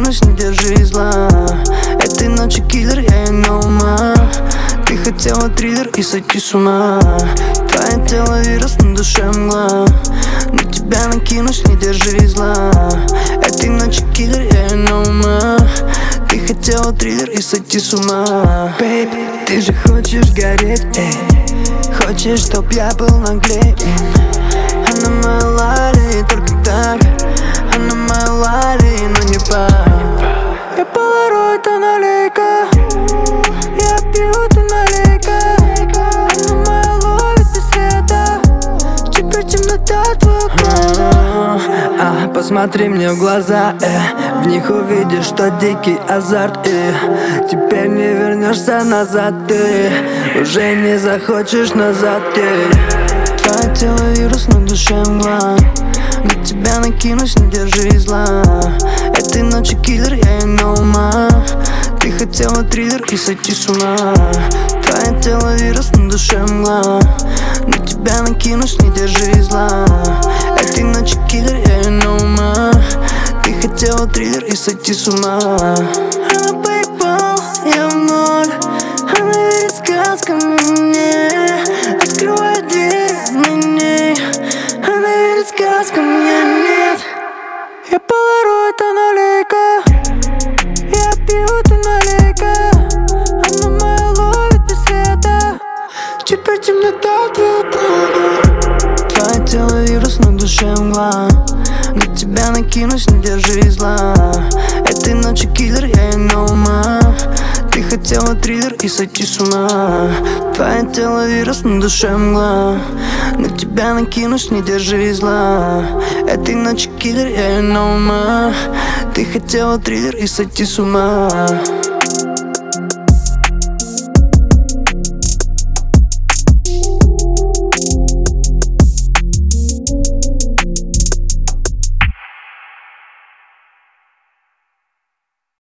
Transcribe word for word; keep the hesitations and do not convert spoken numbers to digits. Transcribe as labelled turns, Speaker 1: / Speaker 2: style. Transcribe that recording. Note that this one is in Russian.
Speaker 1: накинусь, не держи зла. Этой ночи киллер, я и на ума. Ты хотела триллер и сойти с ума. Твое тело вирус, на душе мгла. На тебя накинусь, не держи зла. Этой ночи киллер, я и на ума. Ты хотела триллер и сойти с ума. Бэйб, ты же хочешь гореть, эй. Хочешь, чтоб я был наглей. Она моя лали, только так. Она моя лали, но не пап. Я полароид, она лейка. Я пью, ты налейка. Она моя ловит без света. Теперь темнота твоего глаза. А, посмотри мне в глаза, э. В них увидишь, что дикий азарт, и теперь не вернешься назад, ты уже не захочешь назад, ей. Твое тело вирус, на душе мгла. На тебя накинусь, не держи зла. Этой ночи киллер, я и на ума. Ты хотела триллер и сойти с ума. Твое тело вирус, на душе мгла. На тебя накинусь, не держи зла. Этой ночи киллер, я и на ума. Ты хотела триллер и сойти с ума. Она поебал, я в ноль. Она верит сказкам мне. Открывает дверь мне. Она верит сказкам, я нет. Я полароид, она лейка. Я пью, ты налейка. Она моя ловит без света. Теперь темнота твоего. Твое тело вирус, на душе мгла. На тебя накинусь, не держи зла. Этой ночи киллер, я и на ума. Ты хотела триллер и сойти с ума. Твое тело вирус, на душе мгла. На тебя накинусь, не держи зла. Этой ночи киллер, я и на ума. Ты хотела триллер и сойти с ума.